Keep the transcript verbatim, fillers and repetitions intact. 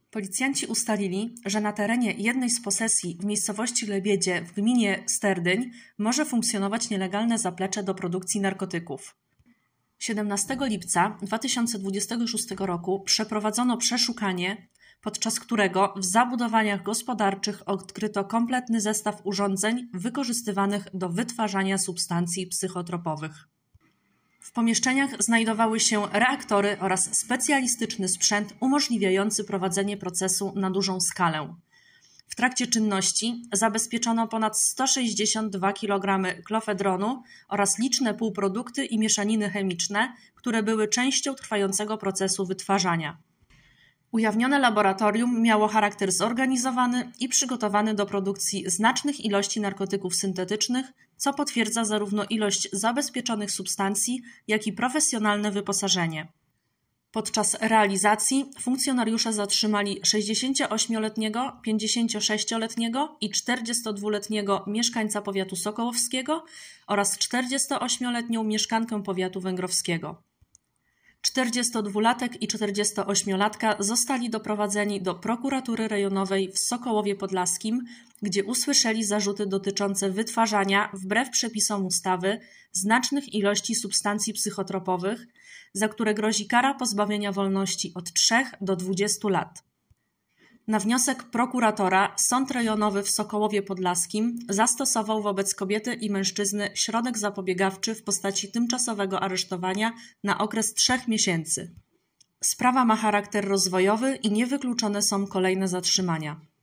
Policjanci ustalili, że na terenie jednej z posesji w miejscowości Lebiedzie w gminie Sterdyń może funkcjonować nielegalne zaplecze do produkcji narkotyków. siedemnastego lipca dwa tysiące dwudziestego szóstego roku przeprowadzono przeszukanie, podczas którego w zabudowaniach gospodarczych odkryto kompletny zestaw urządzeń wykorzystywanych do wytwarzania substancji psychotropowych. W pomieszczeniach znajdowały się reaktory oraz specjalistyczny sprzęt umożliwiający prowadzenie procesu na dużą skalę. W trakcie czynności zabezpieczono ponad sto sześćdziesiąt dwa kilogramy klofedronu oraz liczne półprodukty i mieszaniny chemiczne, które były częścią trwającego procesu wytwarzania. Ujawnione laboratorium miało charakter zorganizowany i przygotowany do produkcji znacznych ilości narkotyków syntetycznych, co potwierdza zarówno ilość zabezpieczonych substancji, jak i profesjonalne wyposażenie. Podczas realizacji funkcjonariusze zatrzymali sześćdziesięcioośmioletniego, pięćdziesięciosześcioletniego i czterdziestodwuletniego mieszkańca powiatu sokołowskiego oraz czterdziestoośmioletnią mieszkankę powiatu węgrowskiego. czterdziestodwulatek i czterdziestoośmiolatka zostali doprowadzeni do prokuratury rejonowej w Sokołowie Podlaskim, gdzie usłyszeli zarzuty dotyczące wytwarzania, wbrew przepisom ustawy, znacznych ilości substancji psychotropowych, za które grozi kara pozbawienia wolności od trzech do dwudziestu lat. Na wniosek prokuratora Sąd Rejonowy w Sokołowie Podlaskim zastosował wobec kobiety i mężczyzny środek zapobiegawczy w postaci tymczasowego aresztowania na okres trzech miesięcy. Sprawa ma charakter rozwojowy i niewykluczone są kolejne zatrzymania.